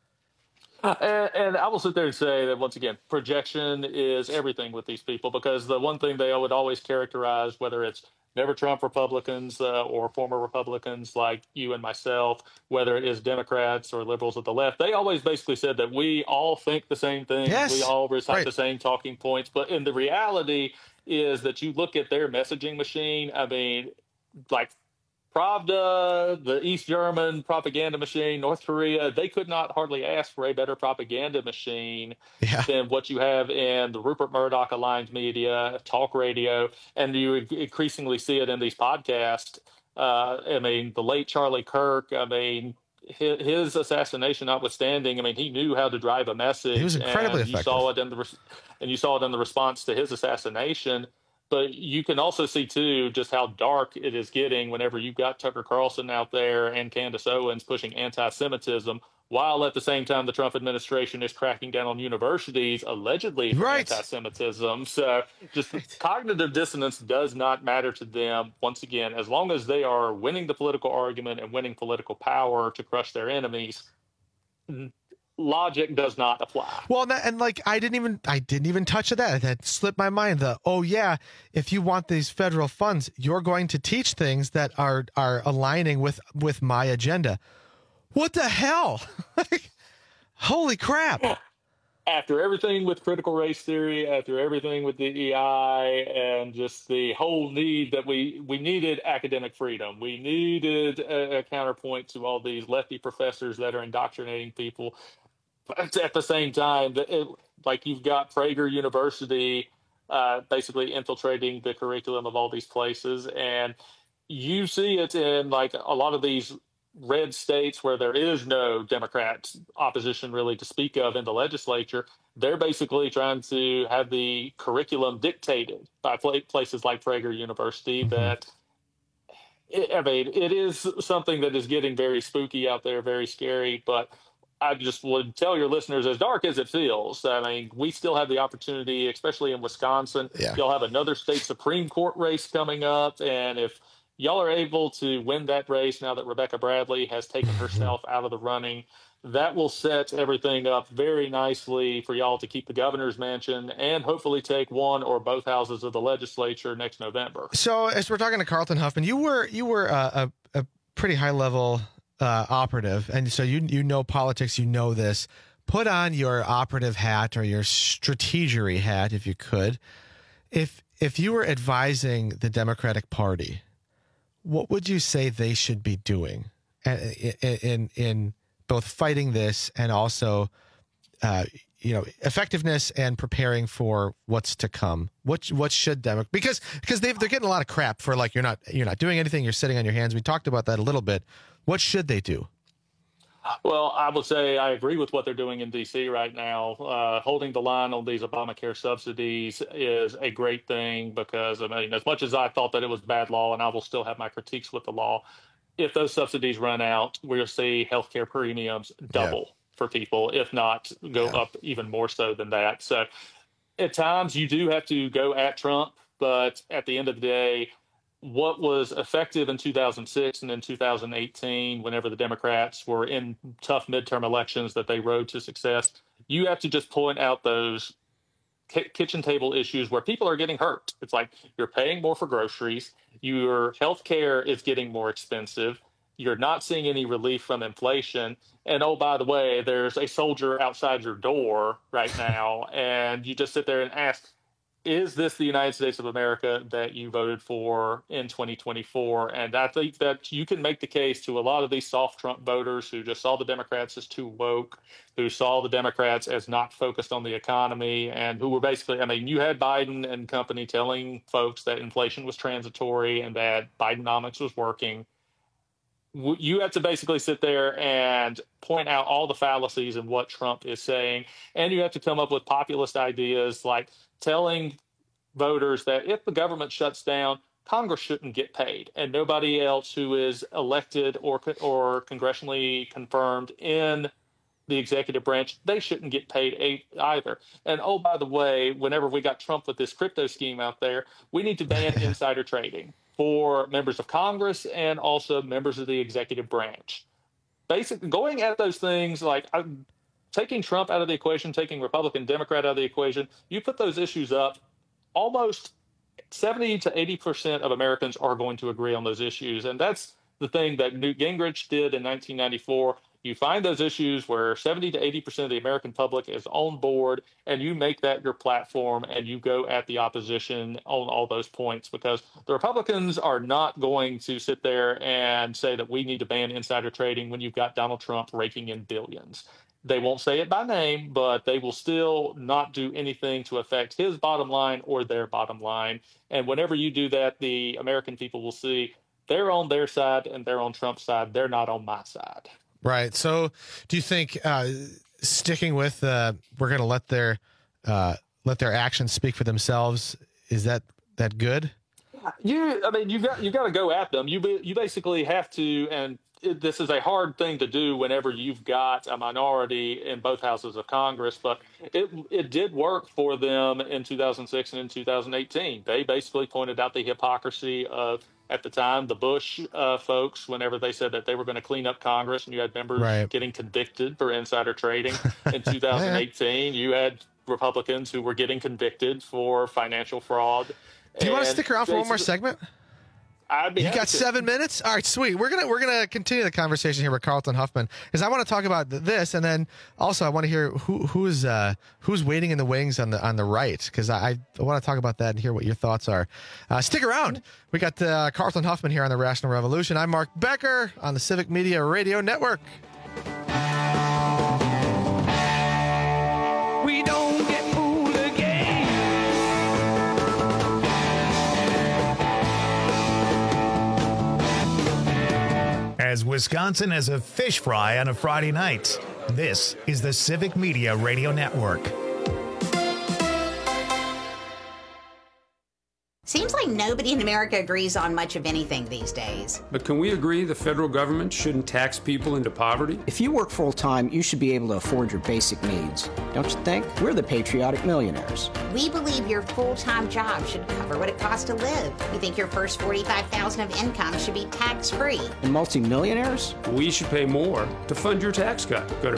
And I will sit there and say that, once again, projection is everything with these people, because the one thing they would always characterize, whether it's never Trump Republicans or former Republicans like you and myself, whether it is Democrats or liberals at the left, they always basically said that we all think the same thing. Yes, we all recite the same talking points. But in the reality is that you look at their messaging machine, I mean, like Pravda, the East German propaganda machine, North Korea, they could not hardly ask for a better propaganda machine than what you have in the Rupert Murdoch aligned media, talk radio, and you increasingly see it in these podcasts. I mean, the late Charlie Kirk, I mean, his assassination notwithstanding, I mean, he knew how to drive a message. He was incredibly effective. You saw it in the response to his assassination. But you can also see, too, just how dark it is getting whenever you've got Tucker Carlson out there and Candace Owens pushing anti-Semitism, while at the same time the Trump administration is cracking down on universities, allegedly for anti-Semitism. So just cognitive dissonance does not matter to them, once again, as long as they are winning the political argument and winning political power to crush their enemies. Logic does not apply. Well, and like I didn't even touch on that. That slipped my mind. If you want these federal funds, you're going to teach things that are aligning with my agenda. What the hell? Holy crap! after everything with critical race theory, after everything with DEI, and just the whole need that we needed academic freedom, we needed a counterpoint to all these lefty professors that are indoctrinating people. But at the same time, like you've got Prager University basically infiltrating the curriculum of all these places, and you see it in like a lot of these red states where there is no Democrat opposition really to speak of in the legislature. They're basically trying to have the curriculum dictated by places like Prager University. That, it is something that is getting very spooky out there, very scary. But I just would tell your listeners, as dark as it feels, I mean, we still have the opportunity, especially in Wisconsin. You'll have another state Supreme Court race coming up. And if y'all are able to win that race now that Rebecca Bradley has taken herself out of the running, that will set everything up very nicely for y'all to keep the governor's mansion and hopefully take one or both houses of the legislature next November. So as we're talking to Carlton Huffman, you were a pretty high level operative, and so you know politics, you know this. Put on your operative hat or your strategery hat, if you could. If you were advising the Democratic Party, what would you say they should be doing in both fighting this and also, effectiveness and preparing for what's to come? What should because they're getting a lot of crap for like you're not doing anything, you're sitting on your hands. We talked about that a little bit. What should they do? Well, I would say I agree with what they're doing in D.C. right now. Holding the line on these Obamacare subsidies is a great thing because, I mean, as much as I thought that it was bad law, and I will still have my critiques with the law, if those subsidies run out, we'll see healthcare premiums double for people, if not go up even more so than that. So at times you do have to go at Trump, but at the end of the day, what was effective in 2006 and in 2018, whenever the Democrats were in tough midterm elections that they rode to success, you have to just point out those kitchen table issues where people are getting hurt. It's like you're paying more for groceries, your health care is getting more expensive, you're not seeing any relief from inflation, and oh, by the way, there's a soldier outside your door right now, and you just sit there and ask, is this the United States of America that you voted for in 2024? And I think that you can make the case to a lot of these soft Trump voters who just saw the Democrats as too woke, who saw the Democrats as not focused on the economy, and who were basically, I mean, you had Biden and company telling folks that inflation was transitory and that Bidenomics was working. You have to basically sit there and point out all the fallacies in what Trump is saying. And you have to come up with populist ideas like telling voters that if the government shuts down, Congress shouldn't get paid, and nobody else who is elected or congressionally confirmed in the executive branch, they shouldn't get paid either. And oh, by the way, whenever we got Trump with this crypto scheme out there, we need to ban insider trading for members of Congress and also members of the executive branch. Basically, going at those things like taking Trump out of the equation, taking Republican, Democrat out of the equation, you put those issues up, almost 70 to 80% of Americans are going to agree on those issues. And that's the thing that Newt Gingrich did in 1994. You find those issues where 70 to 80% of the American public is on board, and you make that your platform and you go at the opposition on all those points, because the Republicans are not going to sit there and say that we need to ban insider trading when you've got Donald Trump raking in billions. They won't say it by name, but they will still not do anything to affect his bottom line or their bottom line. And whenever you do that, the American people will see they're on their side and they're on Trump's side. They're not on my side. Right. So do you think sticking with we're going to let their actions speak for themselves, is that good? You got to go at them. You basically have to, and this is a hard thing to do whenever you've got a minority in both houses of Congress, but it did work for them in 2006 and in 2018. They basically pointed out the hypocrisy of, at the time, the Bush folks, whenever they said that they were going to clean up Congress, and you had members getting convicted for insider trading. In 2018, you had Republicans who were getting convicted for financial fraud. Do you want to stick around for one more segment? I'd be You happy got to. 7 minutes? All right, sweet. We're gonna continue the conversation here with Carlton Huffman because I want to talk about this, and then also I want to hear who's waiting in the wings on the right, because I want to talk about that and hear what your thoughts are. Stick around. We got Carlton Huffman here on the Rational Revolution. I'm Mark Becker on the Civic Media Radio Network. We don't get fooled again. As Wisconsin as a fish fry on a Friday night, this is the Civic Media Radio Network. Seems like nobody in America agrees on much of anything these days. But can we agree the federal government shouldn't tax people into poverty? If you work full-time, you should be able to afford your basic needs. Don't you think? We're the patriotic millionaires. We believe your full-time job should cover what it costs to live. We think your first $45,000 of income should be tax-free. And multimillionaires? We should pay more to fund your tax cut. Go to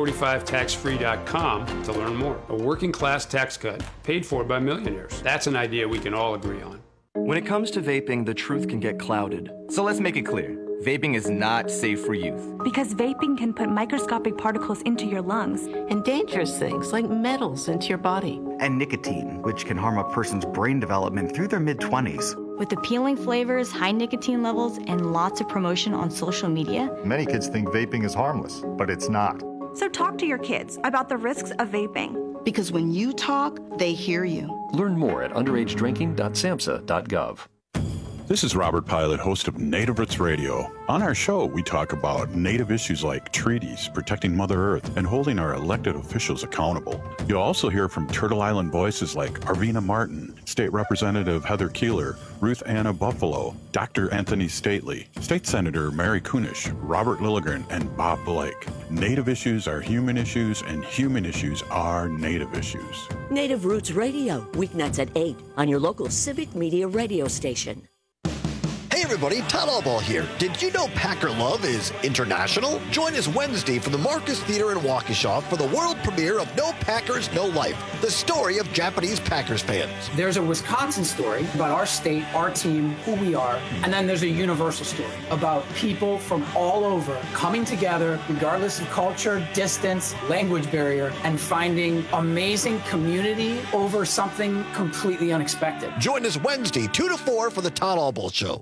first45taxfree.com to learn more. A working class tax cut paid for by millionaires. That's an idea we can all agree on. When it comes to vaping, the truth can get clouded. So let's make it clear. Vaping is not safe for youth. Because vaping can put microscopic particles into your lungs. And dangerous things like metals into your body. And nicotine, which can harm a person's brain development through their mid-20s. With appealing flavors, high nicotine levels, and lots of promotion on social media. Many kids think vaping is harmless, but it's not. So talk to your kids about the risks of vaping. Because when you talk, they hear you. Learn more at underagedrinking.samhsa.gov. This is Robert Pilot, host of Native Roots Radio. On our show, we talk about Native issues like treaties, protecting Mother Earth, and holding our elected officials accountable. You'll also hear from Turtle Island voices like Arvina Martin, State Representative Heather Keeler, Ruth Anna Buffalo, Dr. Anthony Stately, State Senator Mary Kunish, Robert Lilligren, and Bob Blake. Native issues are human issues, and human issues are Native issues. Native Roots Radio, weeknights at 8 on your local Civic Media radio station. Hey everybody, Todd Allball here. Did you know Packer Love is international? Join us Wednesday from the Marcus Theater in Waukesha for the world premiere of No Packers, No Life, the story of Japanese Packers fans. There's a Wisconsin story about our state, our team, who we are, and then there's a universal story about people from all over coming together, regardless of culture, distance, language barrier, and finding amazing community over something completely unexpected. Join us Wednesday, 2 to 4 for the Todd Allball Show.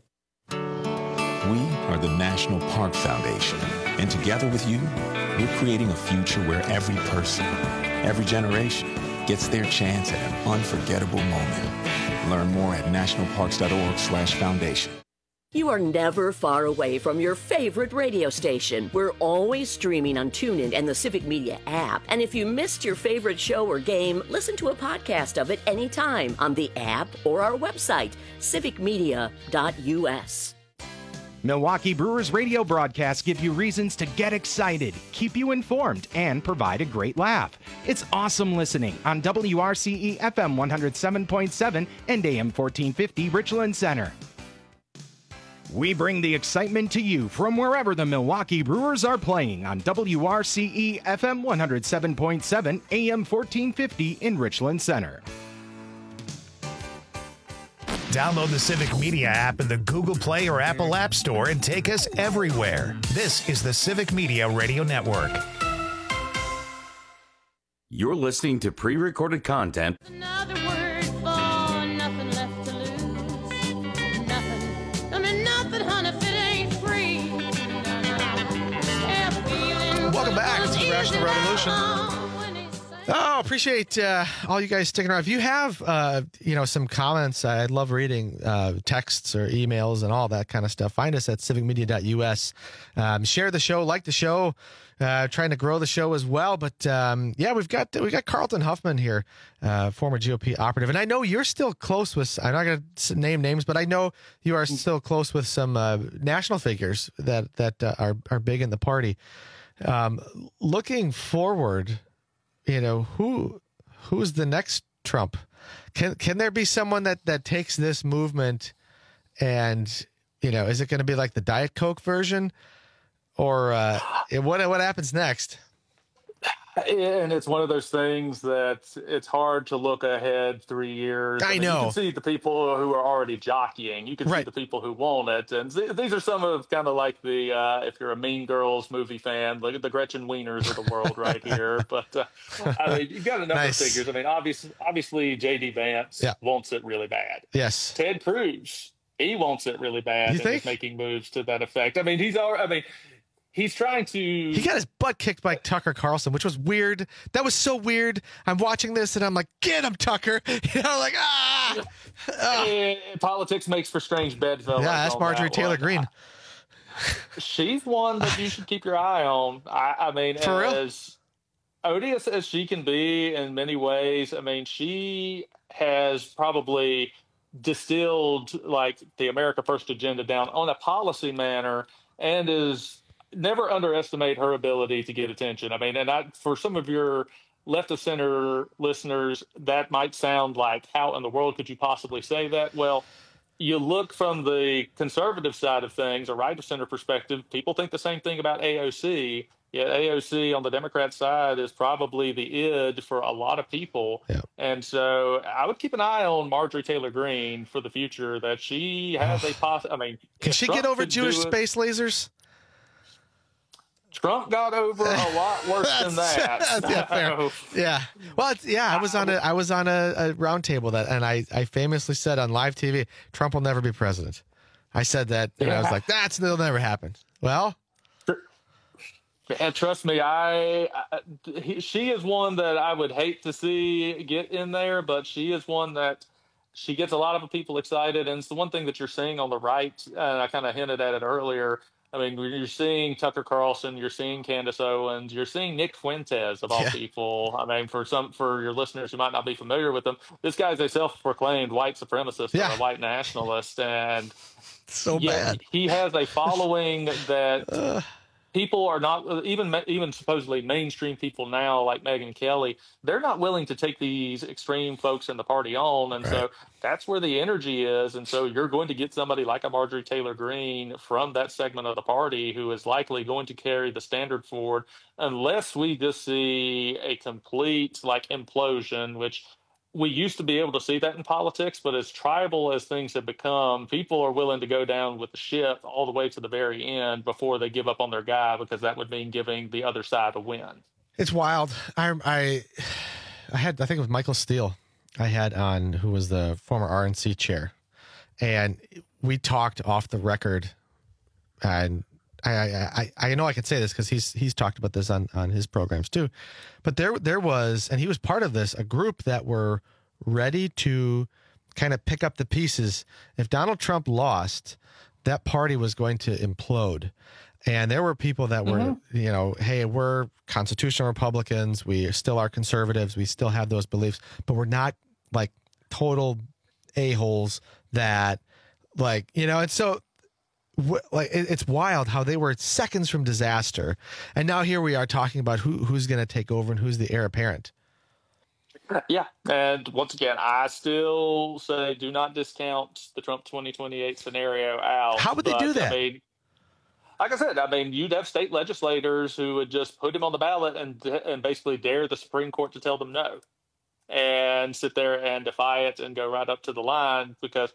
We are the National Park Foundation, and together with you, we're creating a future where every person, every generation gets their chance at an unforgettable moment. Learn more at nationalparks.org/foundation. You are never far away from your favorite radio station. We're always streaming on TuneIn and the Civic Media app. And if you missed your favorite show or game, listen to a podcast of it anytime on the app or our website, civicmedia.us. Milwaukee Brewers radio broadcasts give you reasons to get excited, keep you informed, and provide a great laugh. It's awesome listening on WRCE FM 107.7 and AM 1450 Richland Center. We bring the excitement to you from wherever the Milwaukee Brewers are playing on WRCE FM 107.7 AM 1450 in Richland Center. Download the Civic Media app in the Google Play or Apple App Store and take us everywhere. This is the Civic Media Radio Network. You're listening to pre-recorded content. Another word for nothing left to lose. Nothing. I mean, nothing, honey, if it ain't free. Welcome back to the Rational Revolution. Oh, appreciate all you guys sticking around. If you have, some comments, I'd love reading texts or emails and all that kind of stuff. Find us at civicmedia.us. Share the show, like the show, trying to grow the show as well. But we've got Carlton Huffman here, former GOP operative, and I know you're still close with. I'm not going to name names, but I know you are still close with some national figures that are big in the party. Looking forward. Who's the next Trump? Can there be someone that takes this movement and, is it going to be like the Diet Coke version or what happens next? And it's one of those things that it's hard to look ahead 3 years. I mean, know. You can see the people who are already jockeying. You can see the people who want it. And these are some of kind of like the, if you're a Mean Girls movie fan, look at the Gretchen Wieners of the world right here. But, I mean, you've got a number of figures. I mean, obviously J.D. Vance wants it really bad. Yes. Ted Cruz, he wants it really bad. You think? He's making moves to that effect. I mean, he's trying to. He got his butt kicked by Tucker Carlson, which was weird. That was so weird. I'm watching this and I'm like, get him, Tucker. You know, like, Politics makes for strange bedfellows. Yeah, that's Marjorie Taylor Greene. She's one that you should keep your eye on. I mean, For real? as odious as she can be in many ways, I mean, she has probably distilled like the America First agenda down on a policy manner and is. Never underestimate her ability to get attention. I mean, and for some of your left of center listeners, that might sound like, how in the world could you possibly say that? Well, you look from the conservative side of things, a right of center perspective, people think the same thing about AOC. Yet AOC on the Democrat side is probably the id for a lot of people. Yeah. And so I would keep an eye on Marjorie Taylor Greene for the future, that she has I mean, can she get over Jewish space lasers? Trump got over a lot worse than that. Yeah, fair. Yeah. Well, I was on a round table and I famously said on live TV, Trump will never be president. I said that, and I was like, that'll never happen. Well, and trust me, she is one that I would hate to see get in there, but she is one that she gets a lot of people excited. And it's the one thing that you're seeing on the right. And I kind of hinted at it earlier. I mean, you're seeing Tucker Carlson, you're seeing Candace Owens, you're seeing Nick Fuentes of all people. I mean, for your listeners who might not be familiar with him, this guy's a self-proclaimed white supremacist or a white nationalist, and bad. He has a following that people are not even supposedly mainstream people now, like Megyn Kelly. They're not willing to take these extreme folks in the party on, and so that's where the energy is. And so you're going to get somebody like a Marjorie Taylor Greene from that segment of the party who is likely going to carry the standard forward, unless we just see a complete implosion, which we used to be able to see that in politics, but as tribal as things have become, people are willing to go down with the ship all the way to the very end before they give up on their guy, because that would mean giving the other side a win. It's wild. I think it was Michael Steele I had on, who was the former RNC chair, and we talked off the record, and I know I can say this because he's talked about this on his programs too, but there was, and he was part of this, a group that were ready to kind of pick up the pieces. If Donald Trump lost, that party was going to implode. And there were people that were, hey, we're constitutional Republicans. We still are conservatives. We still have those beliefs, but we're not like total a-holes that and so it's wild how they were seconds from disaster. And now here we are talking about who's going to take over and who's the heir apparent. Yeah. And once again, I still say do not discount the Trump 2028 scenario out. How would they do that? I mean, like I said, you'd have state legislators who would just put him on the ballot and basically dare the Supreme Court to tell them no, and sit there and defy it and go right up to the line, because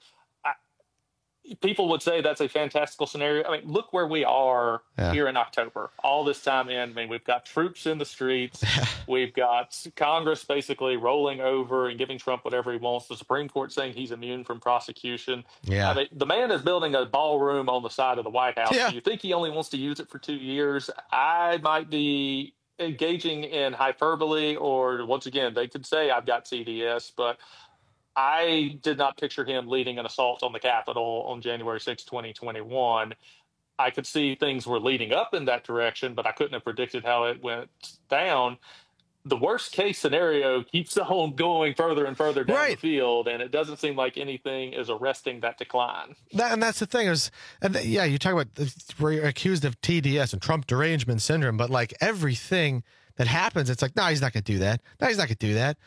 people would say that's a fantastical scenario. I mean, look where we are here in October. All this time in, I mean, we've got troops in the streets. We've got Congress basically rolling over and giving Trump whatever he wants. The Supreme Court saying he's immune from prosecution. Yeah. I mean, the man is building a ballroom on the side of the White House. Yeah. Do you think he only wants to use it for 2 years? I might be engaging in hyperbole, or once again, they could say I've got CDS, but I did not picture him leading an assault on the Capitol on January 6, 2021. I could see things were leading up in that direction, but I couldn't have predicted how it went down. The worst case scenario keeps on going further and further down the field, and it doesn't seem like anything is arresting that decline. And that's the thing you talk about, we're accused of TDS and Trump derangement syndrome, but like everything that happens, it's like, no, he's not going to do that. No, he's not going to do that.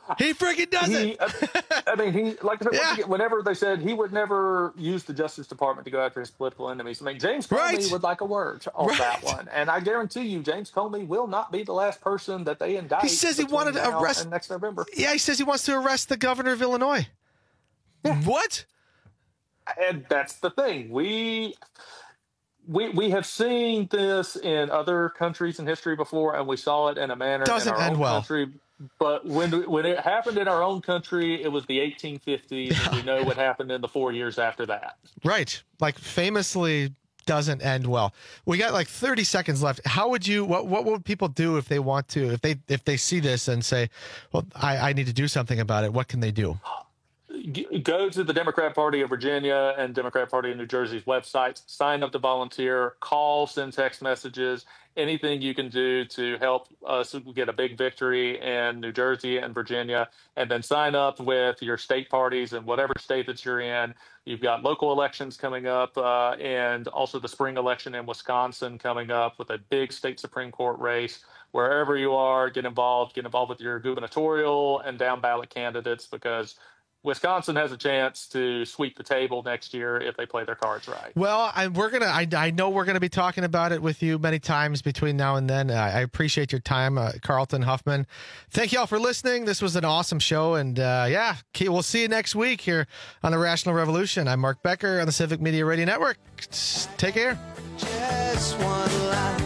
He freaking does it. Whenever they said he would never use the Justice Department to go after his political enemies. I mean, James Comey would like a word on that one. And I guarantee you, James Comey will not be the last person that they indict. He says he wanted to arrest next November. Yeah, he says he wants to arrest the governor of Illinois. Yeah. What? And that's the thing. We have seen this in other countries in history before, and we saw it in a manner Doesn't in our end own well. country. But when it happened in our own country, it was the 1850s, and we know what happened in the 4 years after that. Right. Like, famously doesn't end well. We got like 30 seconds left. How would you, what would people do if they want to, if they see this and say, well, I need to do something about it? What can they do? Go to the Democrat Party of Virginia and Democrat Party of New Jersey's websites, sign up to volunteer, call, send text messages, anything you can do to help us get a big victory in New Jersey and Virginia, and then sign up with your state parties in whatever state that you're in. You've got local elections coming up and also the spring election in Wisconsin coming up with a big state Supreme Court race. Wherever you are, get involved with your gubernatorial and down ballot candidates, because Wisconsin has a chance to sweep the table next year if they play their cards right. Well, I know we're gonna be talking about it with you many times between now and then. I appreciate your time, Carlton Huffman. Thank you all for listening. This was an awesome show, and we'll see you next week here on the Rational Revolution. I'm Mark Becker on the Civic Media Radio Network. Take care. Just one life.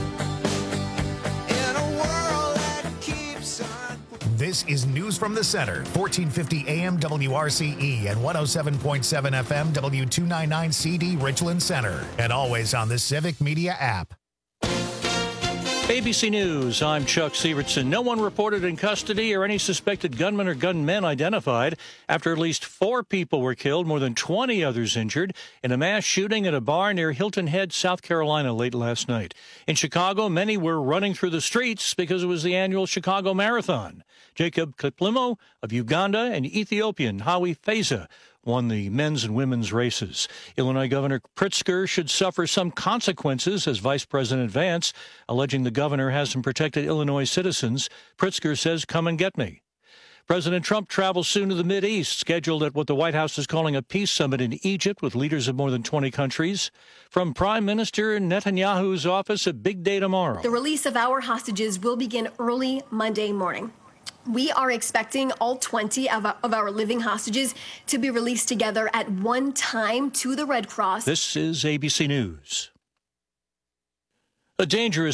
This is News from the Center, 1450 AM WRCE and 107.7 FM W299CD Richland Center, and always on the Civic Media app. ABC News, I'm Chuck Sievertson. No one reported in custody or any suspected gunman or gunmen identified after at least 4 people were killed, more than 20 others injured, in a mass shooting at a bar near Hilton Head, South Carolina, late last night. In Chicago, many were running through the streets because it was the annual Chicago Marathon. Jacob Kiplimo of Uganda and Ethiopian Hawi Feza won the men's and women's races. Illinois Governor Pritzker should suffer some consequences as Vice President Vance, alleging the governor hasn't protected Illinois citizens. Pritzker says, "Come and get me." President Trump travels soon to the Mideast, scheduled at what the White House is calling a peace summit in Egypt with leaders of more than 20 countries. From Prime Minister Netanyahu's office, a big day tomorrow. The release of our hostages will begin early Monday morning. We are expecting all 20 of our living hostages to be released together at one time to the Red Cross. This is ABC News. A dangerous